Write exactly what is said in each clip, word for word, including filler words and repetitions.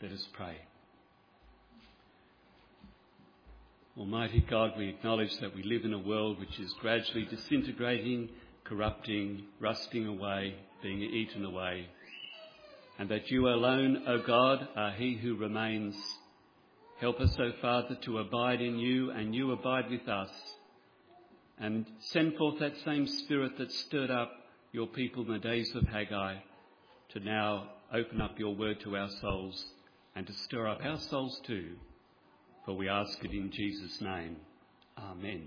Let us pray. Almighty God, we acknowledge that we live in a world which is gradually disintegrating, corrupting, rusting away, being eaten away, and that you alone, O God, are he who remains. Help us, O Father, to abide in you and you abide with us, and send forth that same Spirit that stirred up your people in the days of Haggai to now open up your word to our souls and to stir up our souls too. For we ask it in Jesus' name. Amen.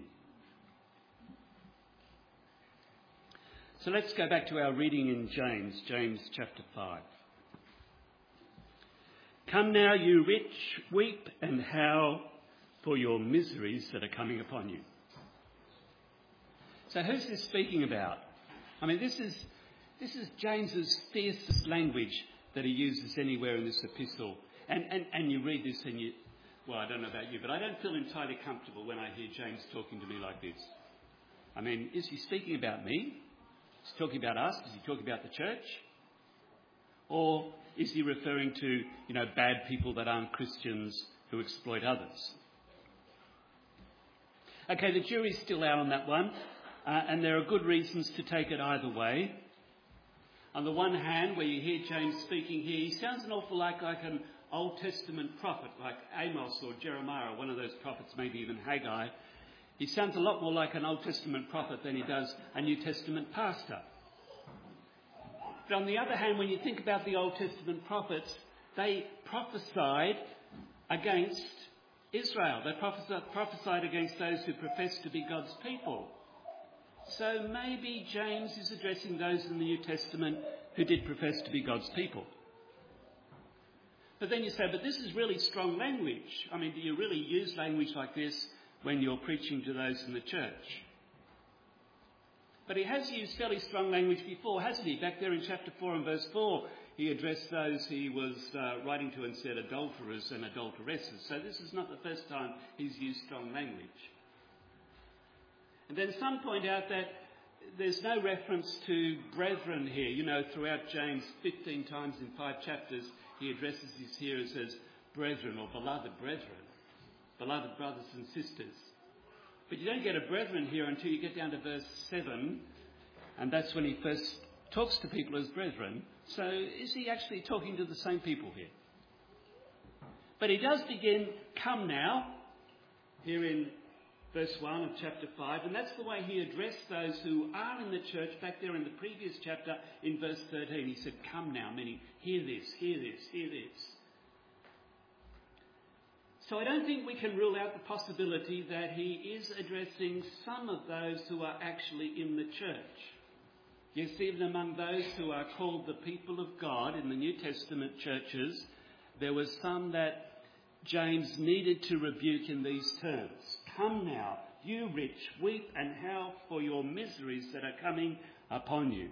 So let's go back to our reading in James, James chapter five. Come now, you rich, weep and howl for your miseries that are coming upon you. So who's this speaking about? I mean, this is this is James's fiercest language that he uses anywhere in this epistle. And, and, and you read this and you, well, I don't know about you, but I don't feel entirely comfortable when I hear James talking to me like this. I mean, is he speaking about me? Is he talking about us? Is he talking about the church? Or is he referring to, you know, bad people that aren't Christians who exploit others? Okay, the jury's still out on that one, uh, and there are good reasons to take it either way. On the one hand, where you hear James speaking here, he sounds an awful lot like an Old Testament prophet, like Amos or Jeremiah, or one of those prophets, maybe even Haggai. He sounds a lot more like an Old Testament prophet than he does a New Testament pastor. But on the other hand, when you think about the Old Testament prophets, they prophesied against Israel. They prophesied against those who profess to be God's people. So maybe James is addressing those in the New Testament who did profess to be God's people. But then you say, but this is really strong language. I mean, do you really use language like this when you're preaching to those in the church? But he has used fairly strong language before, hasn't he? Back there in chapter four and verse four, he addressed those he was uh, writing to and said adulterers and adulteresses. So this is not the first time he's used strong language. And then some point out that there's no reference to brethren here. You know, throughout James, fifteen times in five chapters, he addresses his hearers as brethren or beloved brethren, beloved brothers and sisters. But you don't get a brethren here until you get down to verse seven, and that's when he first talks to people as brethren. So is he actually talking to the same people here? But he does begin, come now, here in verse one of chapter five, and that's the way he addressed those who are in the church back there in the previous chapter in verse thirteen. He said, come now, meaning hear this, hear this, hear this. So I don't think we can rule out the possibility that he is addressing some of those who are actually in the church. Yes, even among those who are called the people of God in the New Testament churches, there were some that James needed to rebuke in these terms. Come now, you rich, weep and howl for your miseries that are coming upon you.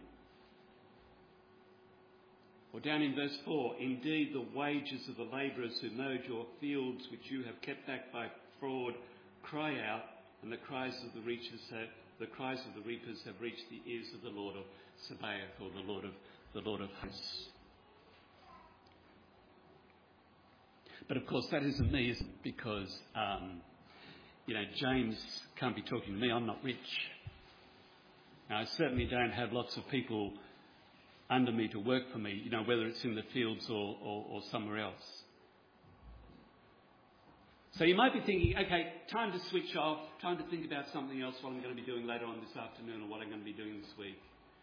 Or down in verse four, indeed the wages of the labourers who mowed your fields, which you have kept back by fraud, cry out, and the cries of the reapers have, the cries of the reapers have reached the ears of the Lord of Sabaoth, or the Lord of the Lord of hosts. But of course, that isn't me, is it? Because um, you know, James can't be talking to me. I'm not rich. Now, I certainly don't have lots of people under me to work for me, you know, whether it's in the fields or, or, or somewhere else. So you might be thinking, okay, time to switch off, time to think about something else, what I'm going to be doing later on this afternoon or what I'm going to be doing this week.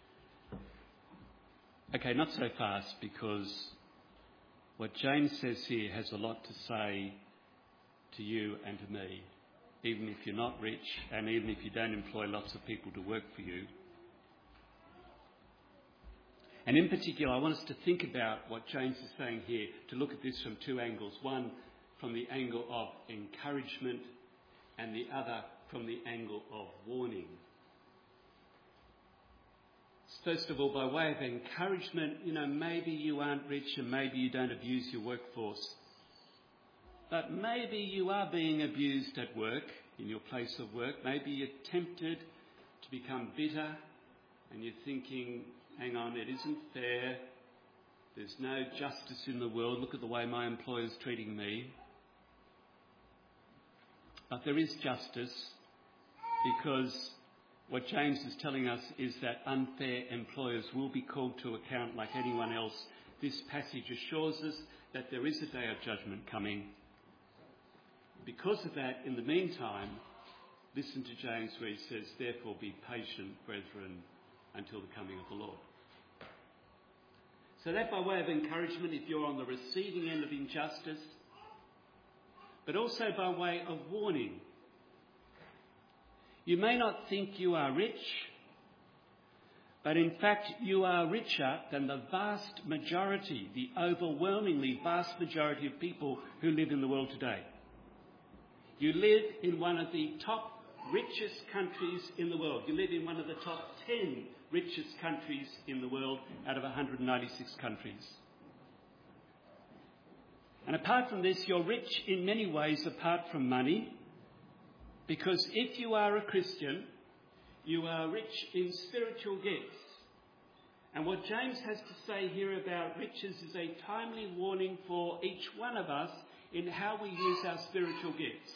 Okay, not so fast, because what James says here has a lot to say to you and to me, even if you're not rich and even if you don't employ lots of people to work for you. And in particular, I want us to think about what James is saying here, to look at this from two angles. One, from the angle of encouragement, and the other from the angle of warning. First of all, by way of encouragement, you know, maybe you aren't rich and maybe you don't abuse your workforce. But maybe you are being abused at work, in your place of work. Maybe you're tempted to become bitter and you're thinking, hang on, it isn't fair. There's no justice in the world. Look at the way my employer's treating me. But there is justice, because what James is telling us is that unfair employers will be called to account like anyone else. This passage assures us that there is a day of judgment coming. Because of that, in the meantime, listen to James where he says, therefore be patient, brethren, until the coming of the Lord. So that by way of encouragement if you're on the receiving end of injustice, but also by way of warning. You may not think you are rich, but in fact you are richer than the vast majority, the overwhelmingly vast majority of people who live in the world today. You live in one of the top richest countries in the world. You live in one of the top ten richest countries in the world out of one hundred ninety-six countries. And apart from this, you're rich in many ways apart from money, because if you are a Christian, you are rich in spiritual gifts. And what James has to say here about riches is a timely warning for each one of us in how we use our spiritual gifts.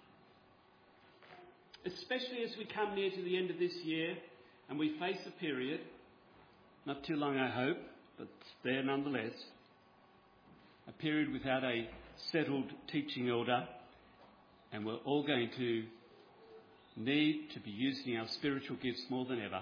Especially as we come near to the end of this year and we face a period, not too long I hope, but there nonetheless, a period without a settled teaching elder, and we're all going to need to be using our spiritual gifts more than ever.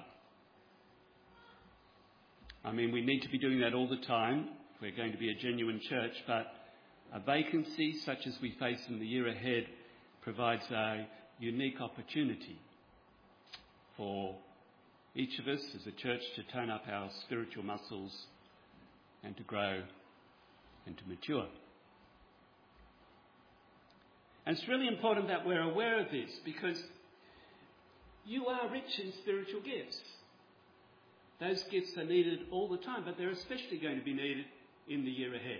I mean, we need to be doing that all the time if we're going to be a genuine church, but a vacancy such as we face in the year ahead provides a unique opportunity for each of us as a church to tone up our spiritual muscles and to grow and to mature. And it's really important that we're aware of this, because you are rich in spiritual gifts. Those gifts are needed all the time, but they're especially going to be needed in the year ahead.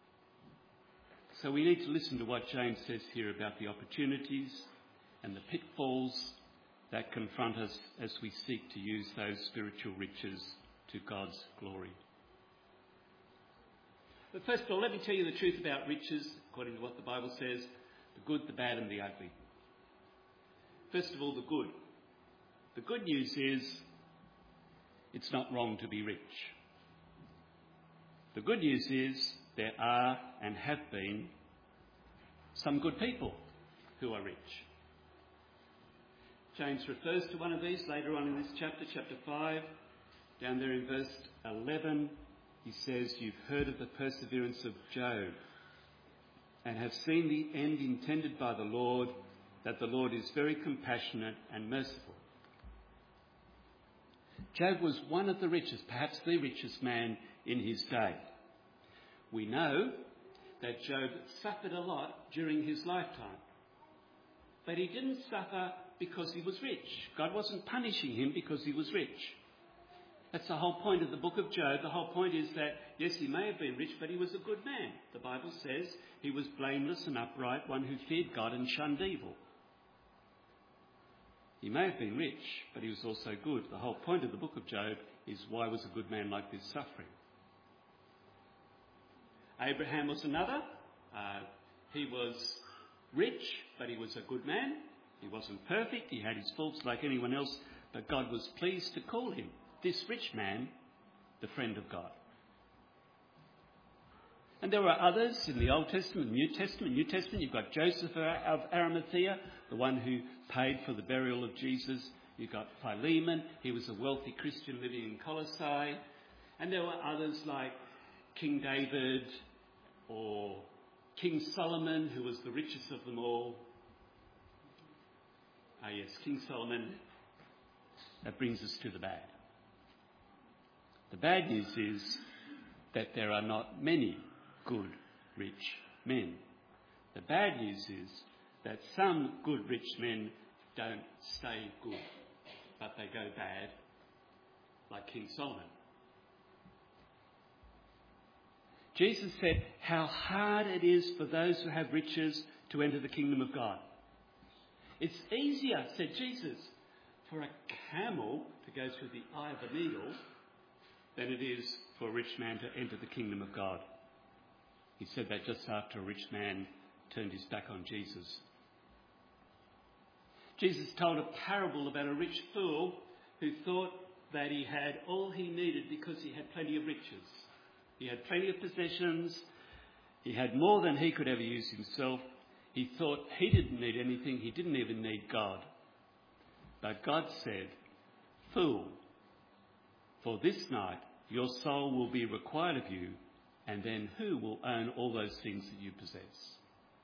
So we need to listen to what James says here about the opportunities and the pitfalls that confront us as we seek to use those spiritual riches to God's glory. But first of all, let me tell you the truth about riches, according to what the Bible says, the good, the bad and the ugly. First of all, the good. The good news is it's not wrong to be rich. The good news is there are and have been some good people who are rich. James refers to one of these later on in this chapter, chapter five, down there in verse eleven. He says, you've heard of the perseverance of Job and have seen the end intended by the Lord, that the Lord is very compassionate and merciful. Job was one of the richest, perhaps the richest man in his day. We know that Job suffered a lot during his lifetime. But he didn't suffer because he was rich. God wasn't punishing him because he was rich. That's the whole point of the book of Job. The whole point is that, yes, he may have been rich, but he was a good man. The Bible says he was blameless and upright, one who feared God and shunned evil. He may have been rich, but he was also good. The whole point of the book of Job is, why was a good man like this suffering? Abraham was another. Uh, he was rich, but he was a good man. He wasn't perfect. He had his faults like anyone else, but God was pleased to call him, this rich man, the friend of God. And there were others in the Old Testament, New Testament. New Testament, you've got Joseph of Arimathea, the one who paid for the burial of Jesus. You've got Philemon, he was a wealthy Christian living in Colossae. And there were others like King David or King Solomon, who was the richest of them all. Ah yes, King Solomon. That brings us to the bad. The bad news is that there are not many good, rich men. The bad news is that some good, rich men don't stay good, but they go bad, like King Solomon. Jesus said how hard it is for those who have riches to enter the kingdom of God. It's easier, said Jesus, for a camel to go through the eye of a needle than it is for a rich man to enter the kingdom of God. He said that just after a rich man turned his back on Jesus. Jesus told a parable about a rich fool who thought that he had all he needed because he had plenty of riches. He had plenty of possessions. He had more than he could ever use himself. He thought he didn't need anything. He didn't even need God. But God said, "Fool, for this night your soul will be required of you, and then who will own all those things that you possess?"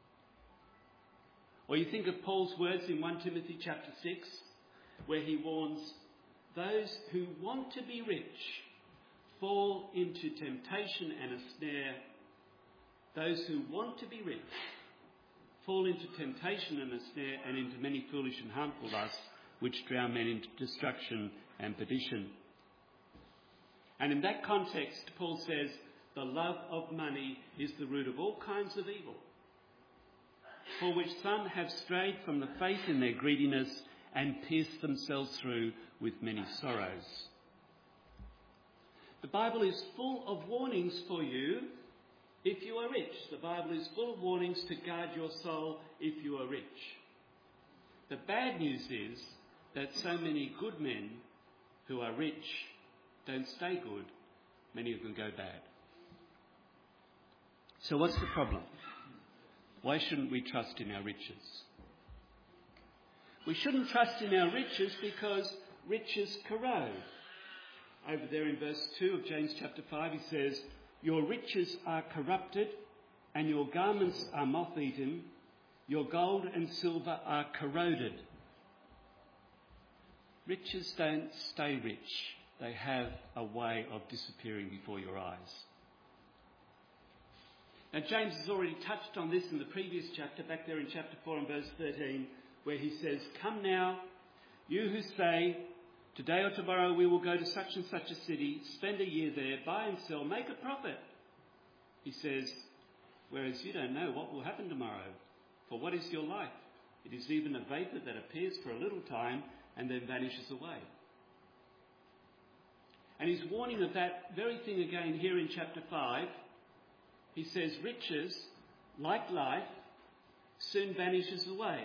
Or you think of Paul's words in First Timothy chapter six, where he warns, "Those who want to be rich fall into temptation and a snare. Those who want to be rich fall into temptation and a snare, and into many foolish and harmful lusts, which drown men into destruction and perdition." And in that context, Paul says, the love of money is the root of all kinds of evil, for which some have strayed from the faith in their greediness and pierced themselves through with many sorrows. The Bible is full of warnings for you if you are rich. The Bible is full of warnings to guard your soul if you are rich. The bad news is that so many good men who are rich don't stay good. Many of them go bad. So what's the problem? Why shouldn't we trust in our riches? We shouldn't trust in our riches because riches corrode. Over there in verse two of James chapter five, he says, "Your riches are corrupted, and your garments are moth-eaten. Your gold and silver are corroded." Riches don't stay rich. They have a way of disappearing before your eyes. Now, James has already touched on this in the previous chapter, back there in chapter four and verse thirteen, where he says, "Come now, you who say, today or tomorrow we will go to such and such a city, spend a year there, buy and sell, make a profit." He says, "Whereas you don't know what will happen tomorrow. For what is your life? It is even a vapour that appears for a little time and then vanishes away." And he's warning of that very thing again here in chapter five. He says, riches, like life, soon vanishes away.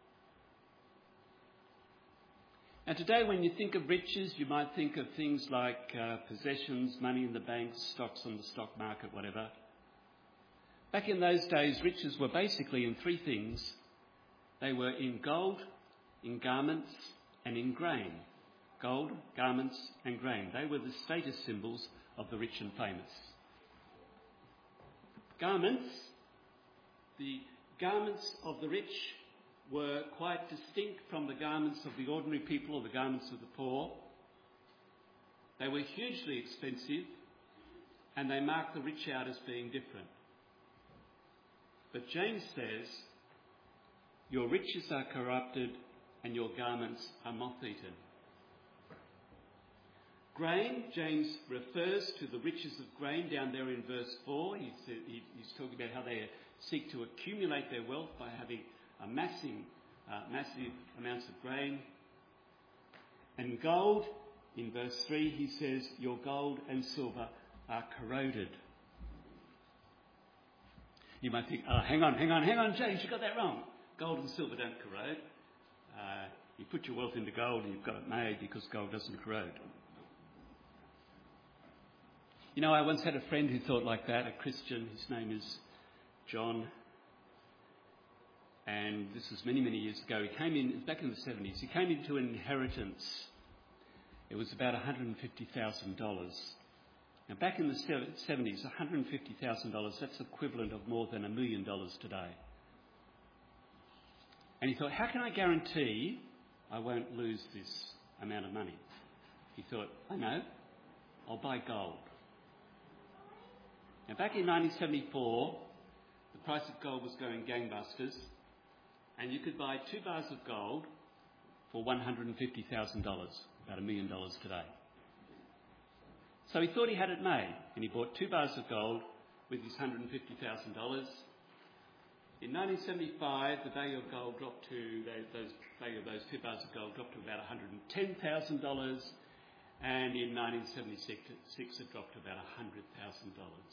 Now today when you think of riches, you might think of things like uh, possessions, money in the bank, stocks on the stock market, whatever. Back in those days, riches were basically in three things. They were in gold, in garments, and in grain. Gold, garments, and grain. They were the status symbols of the rich and famous. Garments, the garments of the rich were quite distinct from the garments of the ordinary people or the garments of the poor. They were hugely expensive, and they marked the rich out as being different. But James says, your riches are corrupted and your garments are moth-eaten. Grain, James refers to the riches of grain down there in verse four. He's, he's talking about how they seek to accumulate their wealth by having amassing uh, massive amounts of grain. And gold, in verse three, he says, your gold and silver are corroded. You might think, oh, hang on, hang on, hang on, James, you got that wrong. Gold and silver don't corrode. Uh, you put your wealth into gold and you've got it made because gold doesn't corrode. You know, I once had a friend who thought like that, a Christian. His name is John. And this was many, many years ago. He came in, back in the seventies, he came into an inheritance. It was about one hundred fifty thousand dollars. Now, back in the seventies, one hundred fifty thousand dollars, that's equivalent of more than a million dollars today. And he thought, how can I guarantee I won't lose this amount of money? He thought, I know, I'll buy gold. Now, back in nineteen seventy-four, the price of gold was going gangbusters, and you could buy two bars of gold for one hundred fifty thousand dollars, about a million dollars today. So he thought he had it made, and he bought two bars of gold with his one hundred fifty thousand dollars. In nineteen seventy-five, the value of gold dropped to, the those, value of those two bars of gold dropped to about one hundred ten thousand dollars, and in nineteen seventy-six it dropped to about one hundred thousand dollars.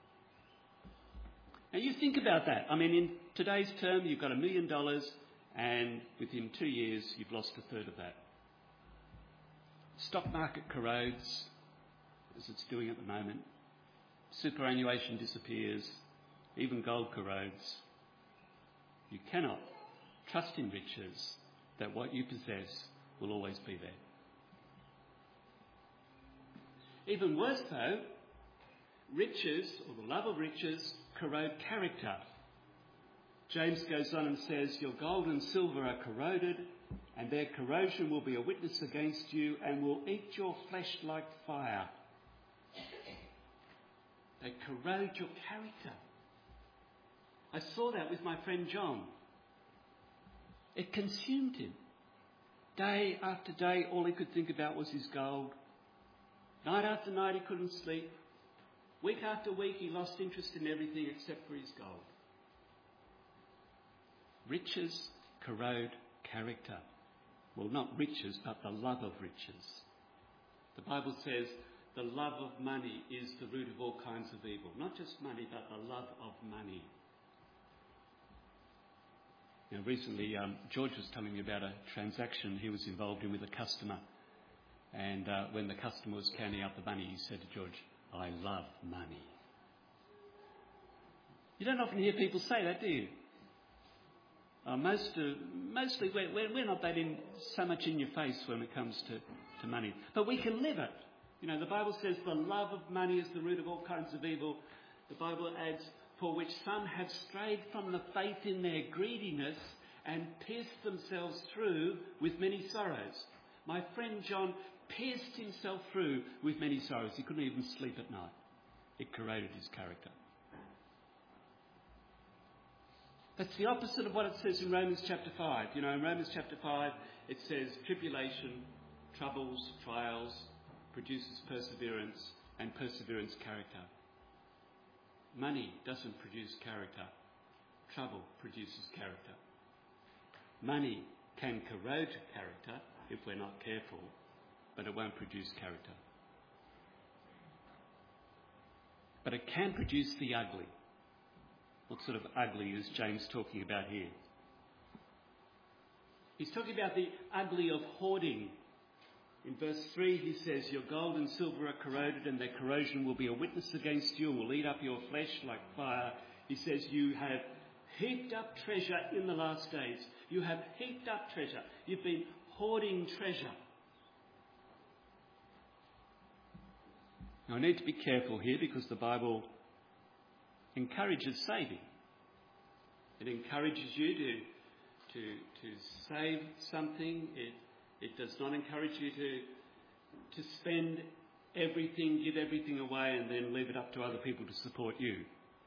Now you think about that. I mean, in today's term, you've got a million dollars, and within two years, you've lost a third of that. Stock market corrodes, as it's doing at the moment. Superannuation disappears. Even gold corrodes. You cannot trust in riches that what you possess will always be there. Even worse though, riches, or the love of riches, corrode character. James goes on and says, your gold and silver are corroded, and their corrosion will be a witness against you and will eat your flesh like fire. They corrode your character. I saw that with my friend John. It consumed him. Day after day, all he could think about was his gold. Night after night, he couldn't sleep. Week after week, he lost interest in everything except for his gold. Riches corrode character. Well, not riches, but the love of riches. The Bible says the love of money is the root of all kinds of evil. Not just money, but the love of money. Now, recently, um, George was telling me about a transaction he was involved in with a customer. And uh, when the customer was counting up the money, he said to George, I love money. You don't often hear people say that, do you? Uh, most, uh, mostly we're, we're not that in, so much in your face when it comes to, to money. But we can live it. You know, the Bible says the love of money is the root of all kinds of evil. The Bible adds, for which some have strayed from the faith in their greediness and pierced themselves through with many sorrows. My friend John pierced himself through with many sorrows. He couldn't even sleep at night. It corroded his character. That's the opposite of what it says in Romans chapter five. You know, in Romans chapter five, it says tribulation, troubles, trials, produces perseverance, and perseverance character. Money doesn't produce character. Trouble produces character. Money can corrode character if we're not careful, but it won't produce character. But it can produce the ugly. What sort of ugly is James talking about here? He's talking about the ugly of hoarding. In verse three he says, your gold and silver are corroded, and their corrosion will be a witness against you and will eat up your flesh like fire. He says, you have heaped up treasure in the last days. You have heaped up treasure. You've been hoarding treasure. Now I need to be careful here because the Bible encourages saving. It encourages you to, to, to save something. It, it does not encourage you to, to spend everything, give everything away and then leave it up to other people to support you.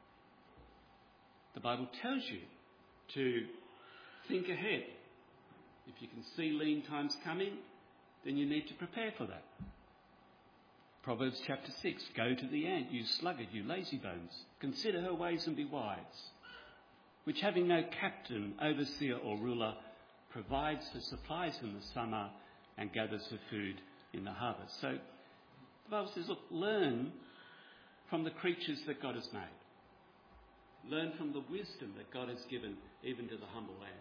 The Bible tells you to think ahead. If you can see lean times coming, then you need to prepare for that. Proverbs chapter six, go to the ant, you sluggard, you lazy bones. Consider her ways and be wise. Which having no captain, overseer or ruler, provides her supplies in the summer and gathers her food in the harvest. So the Bible says, look, learn from the creatures that God has made. Learn from the wisdom that God has given even to the humble ant.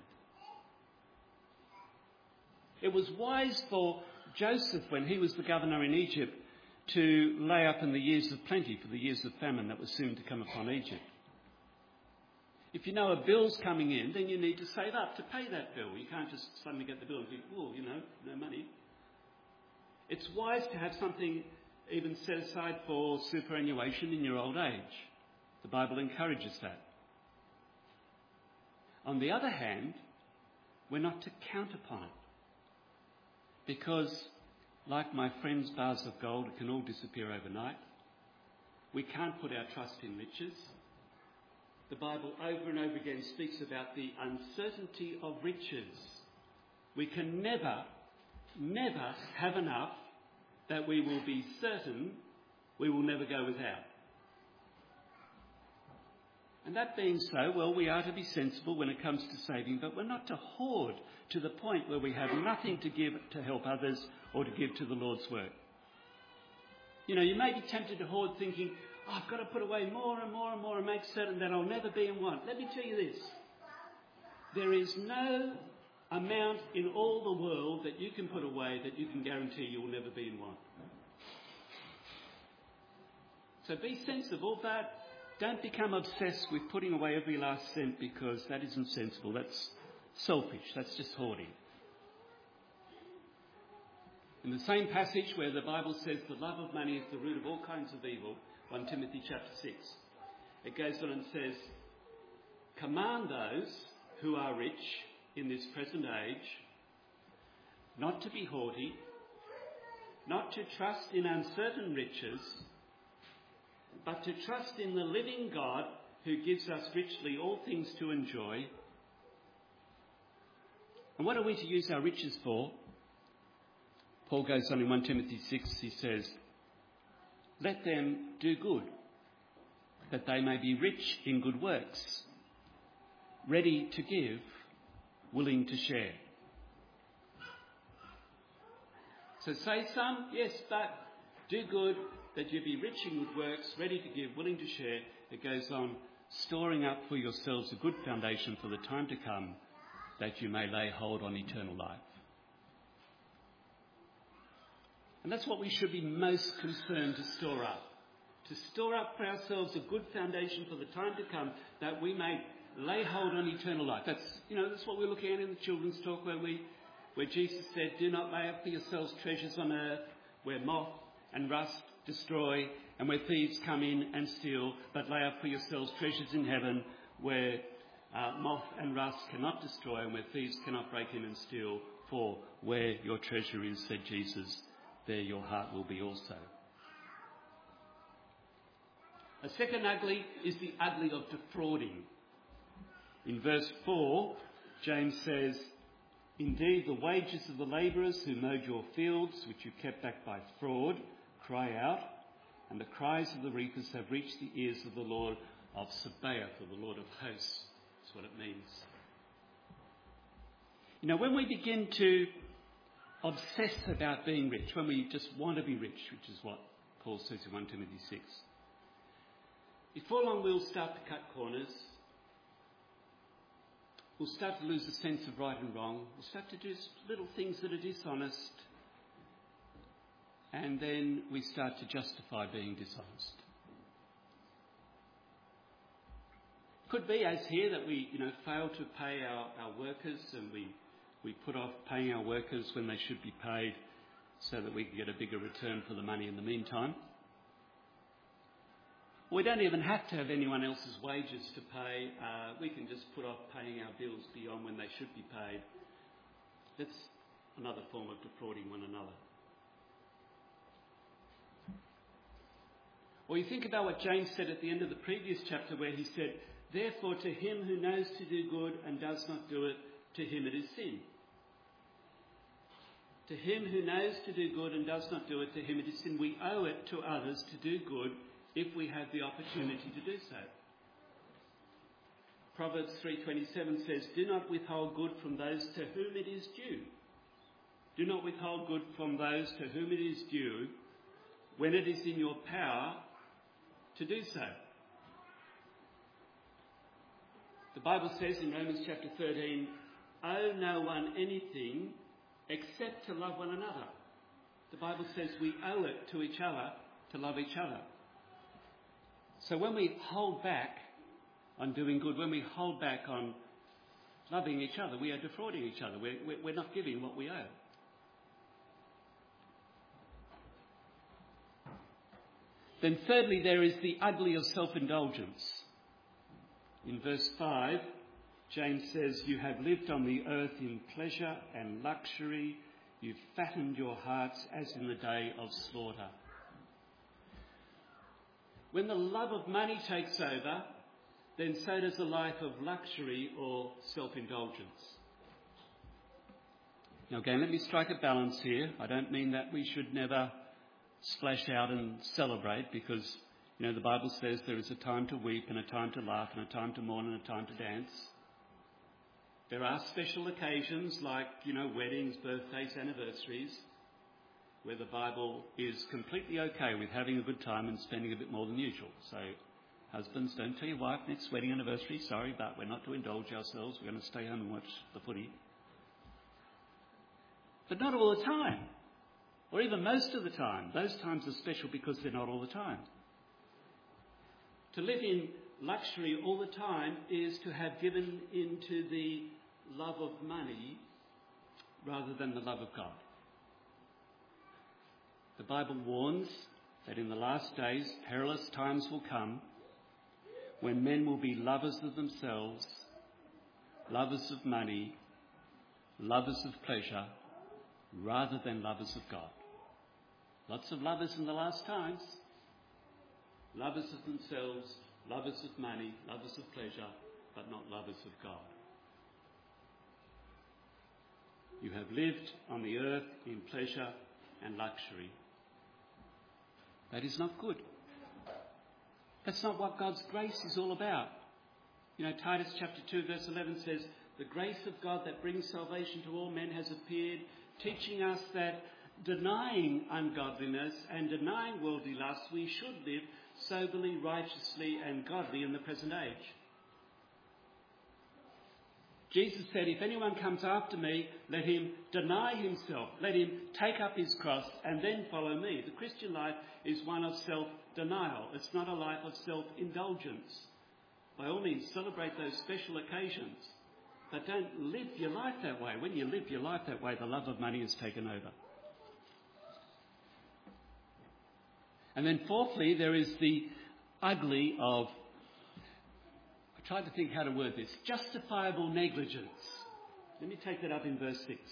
It was wise for Joseph, when he was the governor in Egypt, to lay up in the years of plenty for the years of famine that was soon to come upon Egypt. If you know a bill's coming in, then you need to save up to pay that bill. You can't just suddenly get the bill and think, oh, you know, no money. It's wise to have something even set aside for superannuation in your old age. The Bible encourages that. On the other hand, we're not to count upon it. Because, like my friend's bars of gold, it can all disappear overnight. We can't put our trust in riches. The Bible over and over again speaks about the uncertainty of riches. We can never, never have enough that we will be certain we will never go without. And that being so, well, we are to be sensible when it comes to saving, but we're not to hoard to the point where we have nothing to give to help others or to give to the Lord's work. You know, you may be tempted to hoard thinking, oh, I've got to put away more and more and more and make certain that I'll never be in want. Let me tell you this. There is no amount in all the world that you can put away that you can guarantee you will never be in want. So be sensible, but don't become obsessed with putting away every last cent, because that isn't sensible. That's selfish. That's just hoarding. In the same passage where the Bible says the love of money is the root of all kinds of evil, First Timothy chapter six, it goes on and says, command those who are rich in this present age not to be haughty, not to trust in uncertain riches, but to trust in the living God who gives us richly all things to enjoy. And what are we to use our riches for? Paul goes on in First Timothy six, he says, let them do good, that they may be rich in good works, ready to give, willing to share. So say some, yes, but do good, that you be rich in good works, ready to give, willing to share. It goes on, storing up for yourselves a good foundation for the time to come, that you may lay hold on eternal life. And that's what we should be most concerned to store up. To store up for ourselves a good foundation for the time to come, that we may lay hold on eternal life. That's, you know, that's what we're looking at in the children's talk, where we, where Jesus said, do not lay up for yourselves treasures on earth, where moth and rust destroy, and where thieves come in and steal, but lay up for yourselves treasures in heaven, where uh, moth and rust cannot destroy, and where thieves cannot break in and steal. For where your treasure is, said Jesus, there your heart will be also. A second ugly is the ugly of defrauding. In verse four, James says, indeed, the wages of the labourers who mowed your fields, which you kept back by fraud, cry out, and the cries of the reapers have reached the ears of the Lord of Sabaoth, or the Lord of hosts. That's what it means. You know, when we begin to obsess about being rich, when we just want to be rich, which is what Paul says in First Timothy six, before long we'll start to cut corners. We'll start to lose a sense of right and wrong. We'll start to do little things that are dishonest. And then we start to justify being dishonest. Could be, as here, that we, you know, fail to pay our, our workers, and we, we put off paying our workers when they should be paid, so that we can get a bigger return for the money in the meantime. We don't even have to have anyone else's wages to pay. Uh, we can just put off paying our bills beyond when they should be paid. That's another form of defrauding one another. Or you think about what James said at the end of the previous chapter, where he said, therefore to him who knows to do good and does not do it, to him it is sin. To him who knows to do good and does not do it, to him it is sin. We owe it to others to do good if we have the opportunity to do so. Proverbs three twenty-seven says, do not withhold good from those to whom it is due. Do not withhold good from those to whom it is due when it is in your power to do so. The Bible says in Romans chapter thirteen, owe no one anything except to love one another. The Bible says we owe it to each other to love each other. So when we hold back on doing good, when we hold back on loving each other, we are defrauding each other. We're, we're not giving what we owe. Then thirdly, there is the ugly of self-indulgence. In verse five, James says, you have lived on the earth in pleasure and luxury. You've fattened your hearts as in the day of slaughter. When the love of money takes over, then so does a life of luxury or self-indulgence. Now again, let me strike a balance here. I don't mean that we should never splash out and celebrate, because, you know, the Bible says there is a time to weep and a time to laugh and a time to mourn and a time to dance. There are special occasions like, you know, weddings, birthdays, anniversaries, where the Bible is completely okay with having a good time and spending a bit more than usual. So, husbands, don't tell your wife next wedding anniversary, sorry, but we're not to indulge ourselves. We're going to stay home and watch the footy. But not all the time, or even most of the time. Those times are special because they're not all the time. To live in luxury all the time is to have given into the love of money rather than the love of God. The Bible warns that in the last days perilous times will come when men will be lovers of themselves, lovers of money, lovers of pleasure, rather than lovers of God. Lots of lovers in the last times. Lovers of themselves, lovers of money, lovers of pleasure, but not lovers of God. You have lived on the earth in pleasure and luxury. That is not good. That's not what God's grace is all about. You know, Titus chapter two verse eleven says, "The grace of God that brings salvation to all men has appeared, teaching us that denying ungodliness and denying worldly lusts, we should live soberly, righteously and godly in the present age." Jesus said, if anyone comes after me, let him deny himself, let him take up his cross and then follow me. The Christian life is one of self-denial. It's not a life of self-indulgence. By all means, celebrate those special occasions, but don't live your life that way. When you live your life that way, the love of money is taken over. And then fourthly, there is the ugly of, I tried to think how to word this, justifiable negligence. Let me take that up in verse six.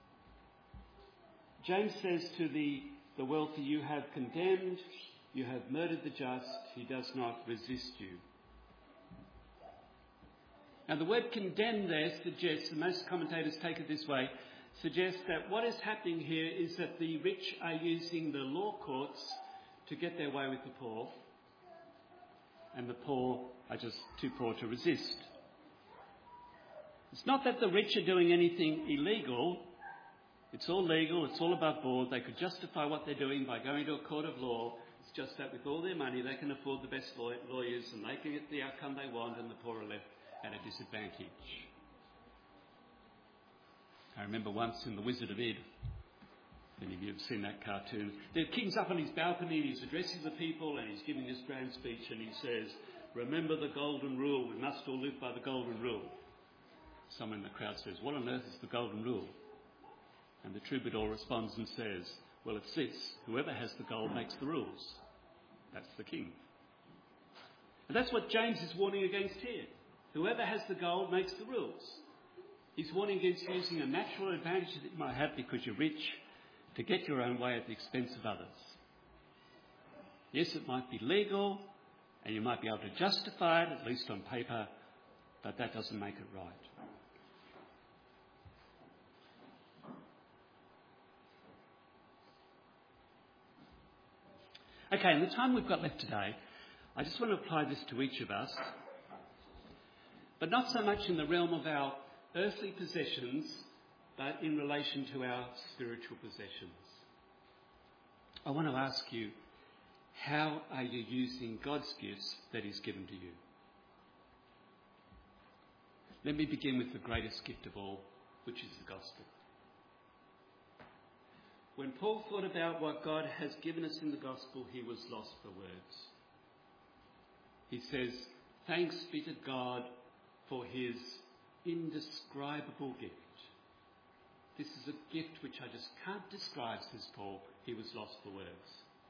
James says to the, the wealthy, you have condemned, you have murdered the just, he does not resist you. Now the word condemn there suggests, and most commentators take it this way, suggests that what is happening here is that the rich are using the law courts to get their way with the poor, and the poor are just too poor to resist. It's not that the rich are doing anything illegal. It's all legal, it's all above board. They could justify what they're doing by going to a court of law. It's just that with all their money they can afford the best lawyers and they can get the outcome they want, and the poor are left at a disadvantage. I remember once in The Wizard of Id, if any of you have seen that cartoon, the king's up on his balcony and he's addressing the people and he's giving this grand speech and he says, remember the golden rule, we must all live by the golden rule. Someone in the crowd says, what on earth is the golden rule? And the troubadour responds and says, well, it's this, whoever has the gold makes the rules. That's the king. And that's what James is warning against here. Whoever has the gold makes the rules. He's warning against using a natural advantage that you might have because you're rich to get your own way at the expense of others. Yes, it might be legal and you might be able to justify it, at least on paper, but that doesn't make it right. Okay, in the time we've got left today, I just want to apply this to each of us, but not so much in the realm of our earthly possessions, but in relation to our spiritual possessions. I want to ask you, how are you using God's gifts that He's given to you? Let me begin with the greatest gift of all, which is the gospel. When Paul thought about what God has given us in the gospel, he was lost for words. He says, thanks be to God for His indescribable gift. This is a gift which I just can't describe, says Paul. He was lost for words.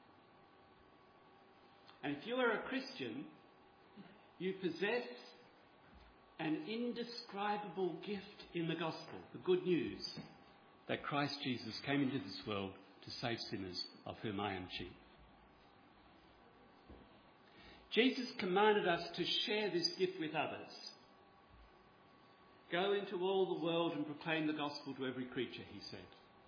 And if you are a Christian, you possess an indescribable gift in the gospel, the good news that Christ Jesus came into this world to save sinners, of whom I am chief. Jesus commanded us to share this gift with others. Go into all the world and proclaim the gospel to every creature, he said.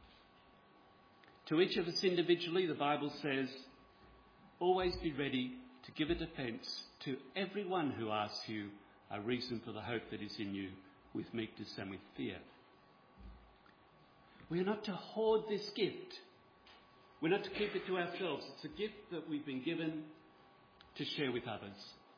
To each of us individually, the Bible says, always be ready to give a defence to everyone who asks you a reason for the hope that is in you, with meekness and with fear. We are not to hoard this gift. We're not to keep it to ourselves. It's a gift that we've been given to share with others.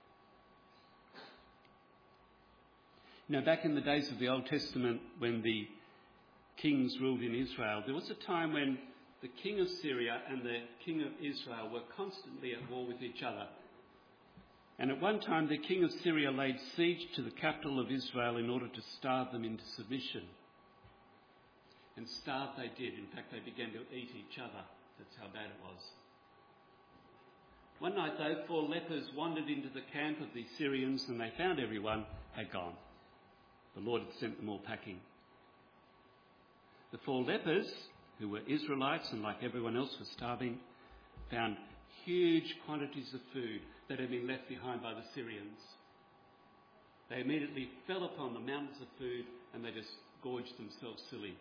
You know, back in the days of the Old Testament, when the kings ruled in Israel, there was a time when the king of Syria and the king of Israel were constantly at war with each other. And at one time, the king of Syria laid siege to the capital of Israel in order to starve them into submission. And starve they did. In fact, they began to eat each other. That's how bad it was. One night, though, four lepers wandered into the camp of the Syrians, and they found everyone had gone. The Lord had sent them all packing. The four lepers, who were Israelites and like everyone else were starving, found huge quantities of food that had been left behind by the Syrians. They immediately fell upon the mountains of food and they just gorged themselves silly.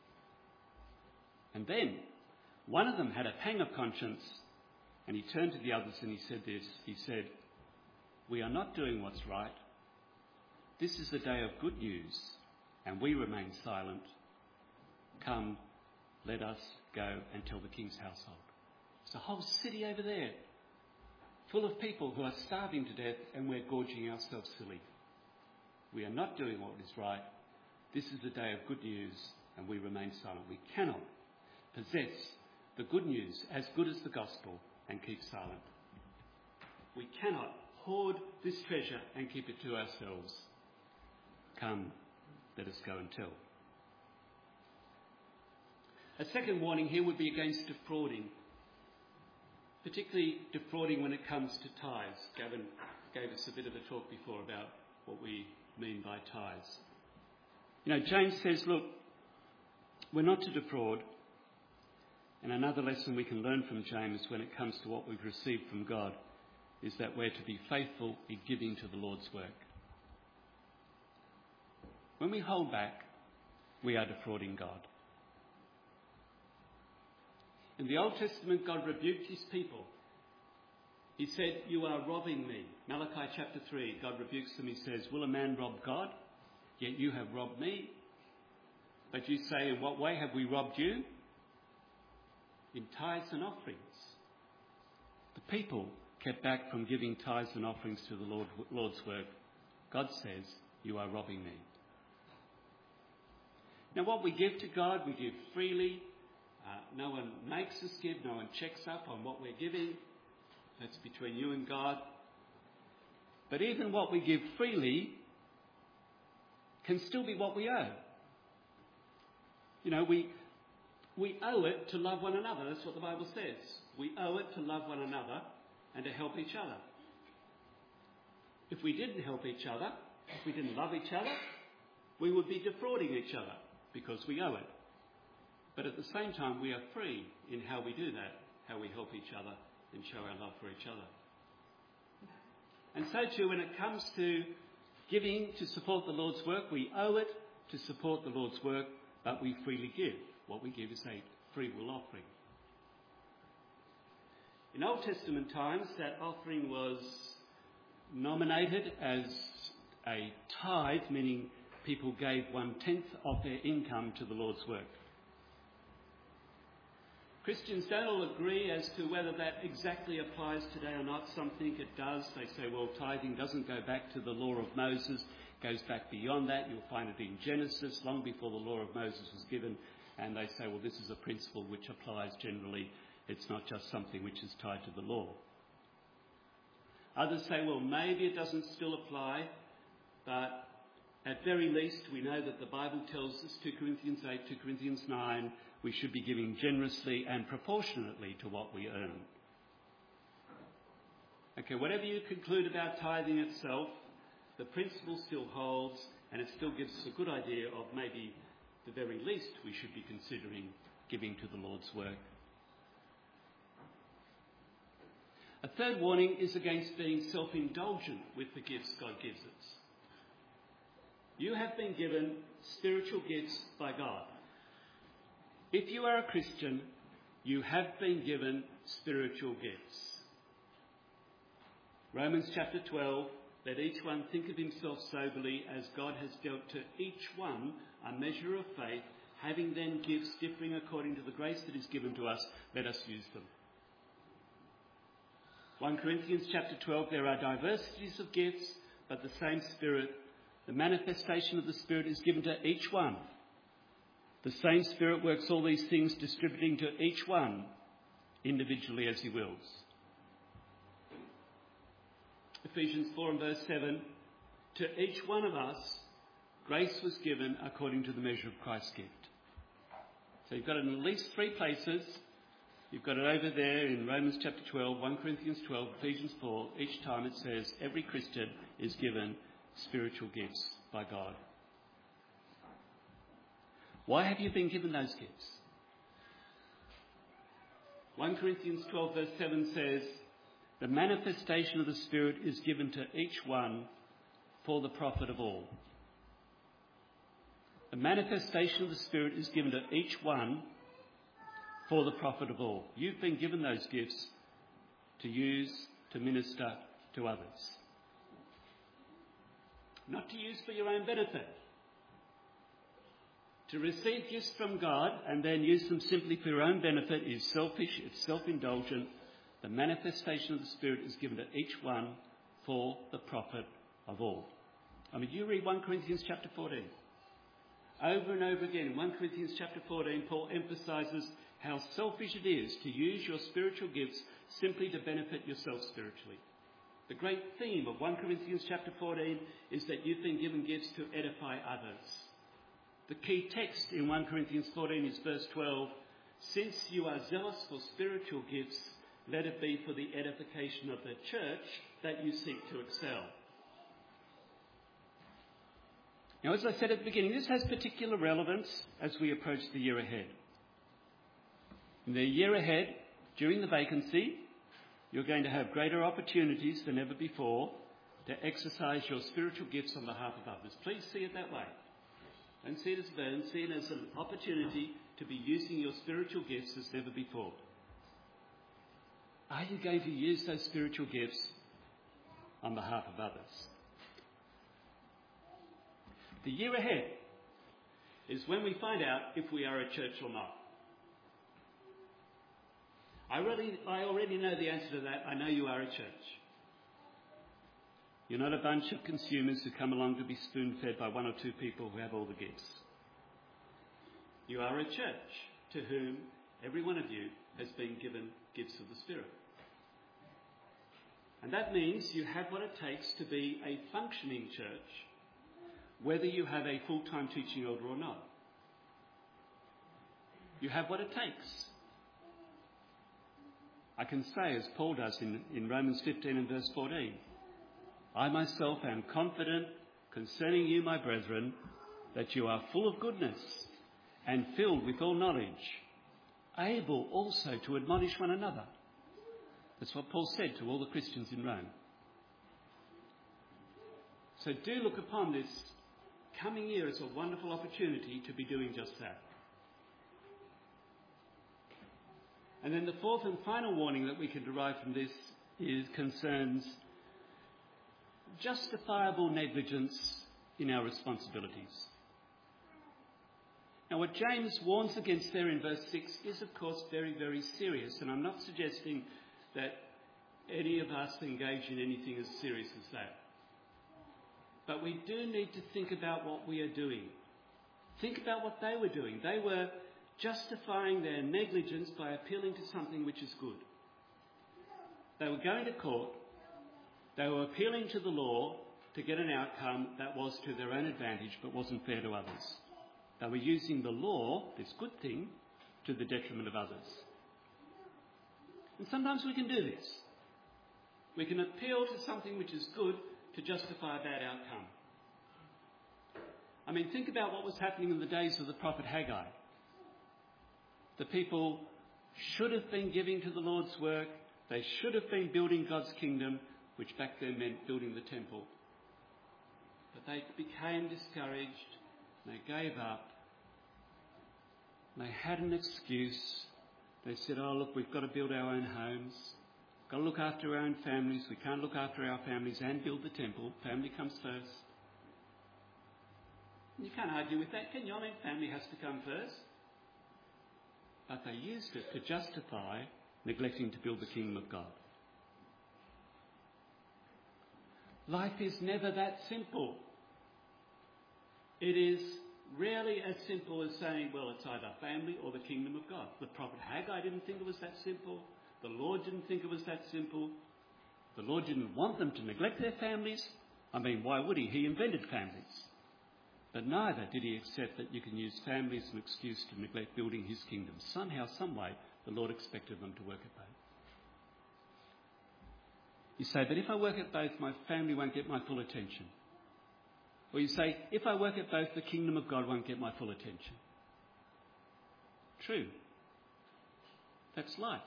And then one of them had a pang of conscience, and he turned to the others and he said this. He said, "We are not doing what's right. This is a day of good news, and we remain silent. Come, let us go and tell the king's household." There's a whole city over there full of people who are starving to death, and we're gorging ourselves silly. We are not doing what is right. This is a day of good news, and we remain silent. We cannot possess the good news as good as the gospel and keep silent. We cannot hoard this treasure and keep it to ourselves. Come, let us go and tell. A second warning here would be against defrauding, particularly defrauding when it comes to tithes. Gavin gave us a bit of a talk before about what we mean by tithes. You know, James says, look, we're not to defraud. And another lesson we can learn from James when it comes to what we've received from God is that we're to be faithful in giving to the Lord's work. When we hold back, we are defrauding God. In the Old Testament, God rebuked his people. He said, "You are robbing me." Malachi chapter three, God rebukes them. He says, "Will a man rob God? Yet you have robbed me." But you say, "In what way have we robbed you?" In tithes and offerings. The people kept back from giving tithes and offerings to the Lord, Lord's work. God says, "You are robbing me." Now, what we give to God, we give freely. Uh, no one makes us give. No one checks up on what we're giving. That's between you and God. But even what we give freely can still be what we owe. You know, we we owe it to love one another. That's what the Bible says. We owe it to love one another and to help each other. If we didn't help each other, if we didn't love each other, we would be defrauding each other because we owe it. But at the same time, we are free in how we do that, how we help each other and show our love for each other. And so too, when it comes to giving to support the Lord's work, we owe it to support the Lord's work, but we freely give. What we give is a free will offering. In Old Testament times, that offering was nominated as a tithe, meaning people gave one-tenth of their income to the Lord's work. Christians don't all agree as to whether that exactly applies today or not. Some think it does. They say, well, tithing doesn't go back to the law of Moses, it goes back beyond that. You'll find it in Genesis, long before the law of Moses was given. And they say, well, this is a principle which applies generally. It's not just something which is tied to the law. Others say, well, maybe it doesn't still apply, but at very least we know that the Bible tells us, two Corinthians eight, two Corinthians nine, we should be giving generously and proportionately to what we earn. Okay, whatever you conclude about tithing itself, the principle still holds, and it still gives us a good idea of maybe the very least we should be considering giving to the Lord's work. A third warning is against being self-indulgent with the gifts God gives us. You have been given spiritual gifts by God. If you are a Christian, you have been given spiritual gifts. Romans chapter twelve, let each one think of himself soberly as God has dealt to each one a measure of faith. Having then gifts differing according to the grace that is given to us, let us use them. First Corinthians chapter twelve, there are diversities of gifts, but the same Spirit. The manifestation of the Spirit is given to each one. The same Spirit works all these things, distributing to each one individually as he wills. Ephesians four and verse seven, to each one of us, grace was given according to the measure of Christ's gift. So you've got it in at least three places. You've got it over there in Romans chapter twelve, First Corinthians twelve, Ephesians four. Each time it says every Christian is given spiritual gifts by God. Why have you been given those gifts? First Corinthians twelve verse seven says, the manifestation of the Spirit is given to each one for the profit of all. The manifestation of the Spirit is given to each one for the profit of all. You've been given those gifts to use to minister to others. Not to use for your own benefit. To receive gifts from God and then use them simply for your own benefit is selfish, it's self-indulgent. The manifestation of the Spirit is given to each one for the profit of all. I mean, you read First Corinthians chapter fourteen. Over and over again, in First Corinthians chapter fourteen, Paul emphasises how selfish it is to use your spiritual gifts simply to benefit yourself spiritually. The great theme of First Corinthians chapter fourteen is that you've been given gifts to edify others. The key text in First Corinthians fourteen is verse twelve. Since you are zealous for spiritual gifts, let it be for the edification of the church that you seek to excel. Now, as I said at the beginning, this has particular relevance as we approach the year ahead. In the year ahead, during the vacancy, you're going to have greater opportunities than ever before to exercise your spiritual gifts on behalf of others. Please see it that way. Don't see it as a burden, see it as an opportunity to be using your spiritual gifts as never before. Are you going to use those spiritual gifts on behalf of others? The year ahead is when we find out if we are a church or not. I already, I already know the answer to that. I know you are a church. You're not a bunch of consumers who come along to be spoon-fed by one or two people who have all the gifts. You are a church to whom every one of you has been given gifts of the Spirit. And that means you have what it takes to be a functioning church, whether you have a full-time teaching elder or not. You have what it takes. I can say, as Paul does in, in Romans fifteen and verse fourteen, I myself am confident concerning you, my brethren, that you are full of goodness and filled with all knowledge, able also to admonish one another. That's what Paul said to all the Christians in Rome. So do look upon this coming year as a wonderful opportunity to be doing just that. And then the fourth and final warning that we can derive from this is concerns justifiable negligence in our responsibilities. Now, what James warns against there in verse six is, of course, very, very serious. And I'm not suggesting that any of us engage in anything as serious as that. But we do need to think about what we are doing. Think about what they were doing. They were justifying their negligence by appealing to something which is good. They were going to court. They were appealing to the law to get an outcome that was to their own advantage but wasn't fair to others. They were using the law, this good thing, to the detriment of others. And sometimes we can do this. We can appeal to something which is good to justify a bad outcome. I mean, think about what was happening in the days of the prophet Haggai. The people should have been giving to the Lord's work. They should have been building God's kingdom, which back then meant building the temple. But they became discouraged. They gave up. They had an excuse. They said, oh, look, we've got to build our own homes. We've got to look after our own families. We can't look after our families and build the temple. Family comes first. You can't argue with that, can you? I mean, family has to come first. But they used it to justify neglecting to build the kingdom of God. Life is never that simple. It is rarely as simple as saying, well, it's either family or the kingdom of God. The prophet Haggai didn't think it was that simple. The Lord didn't think it was that simple. The Lord didn't want them to neglect their families. I mean, why would he? He invented families. But neither did he accept that you can use family as an excuse to neglect building his kingdom. Somehow, some way, the Lord expected them to work at both. You say, but if I work at both, my family won't get my full attention. Or you say, if I work at both, the kingdom of God won't get my full attention. True. That's life.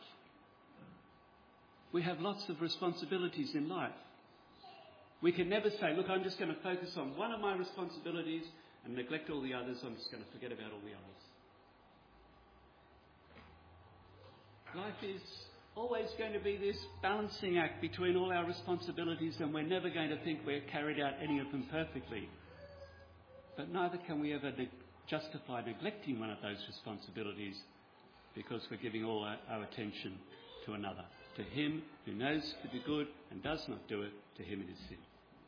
We have lots of responsibilities in life. We can never say, look, I'm just going to focus on one of my responsibilities and neglect all the others. I'm just going to forget about all the others. Life is always going to be this balancing act between all our responsibilities, and we're never going to think we've carried out any of them perfectly. But neither can we ever ne- justify neglecting one of those responsibilities because we're giving all our, our attention to another. To him who knows to be good and does not do it, to him it is sin.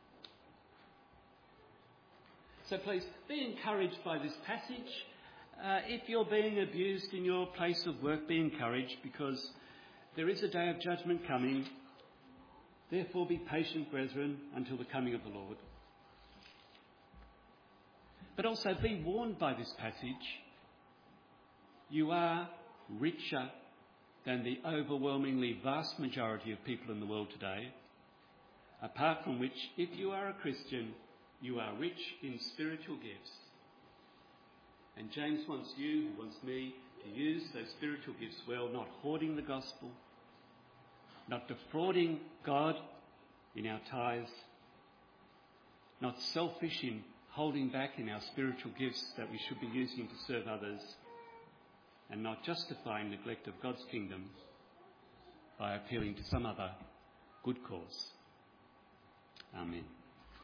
So please, be encouraged by this passage. Uh, if you're being abused in your place of work, be encouraged, because there is a day of judgment coming. Therefore be patient, brethren, until the coming of the Lord. But also be warned by this passage. You are richer than the overwhelmingly vast majority of people in the world today, apart from which, if you are a Christian, you are rich in spiritual gifts. And James wants you, who wants me, to use those spiritual gifts well, not hoarding the gospel, not defrauding God in our tithes, not selfish in holding back in our spiritual gifts that we should be using to serve others, and not justifying neglect of God's kingdom by appealing to some other good cause. Amen.